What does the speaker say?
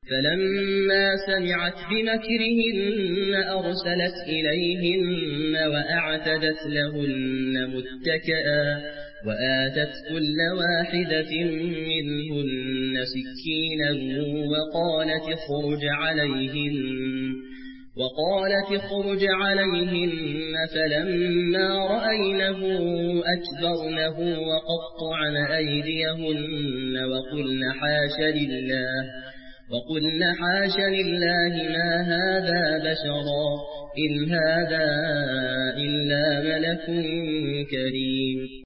فلما سمعت بمكرهن أرسلت إليهن وأعتدت لهن متكئا وآتت كل واحدة منهن سكينا وقالت اخرج عليهن فلما رأينه أكبرنه وقطعن أيديهن وقلن حاش لله ما هذا بشرا إن هذا إلا ملك كريم.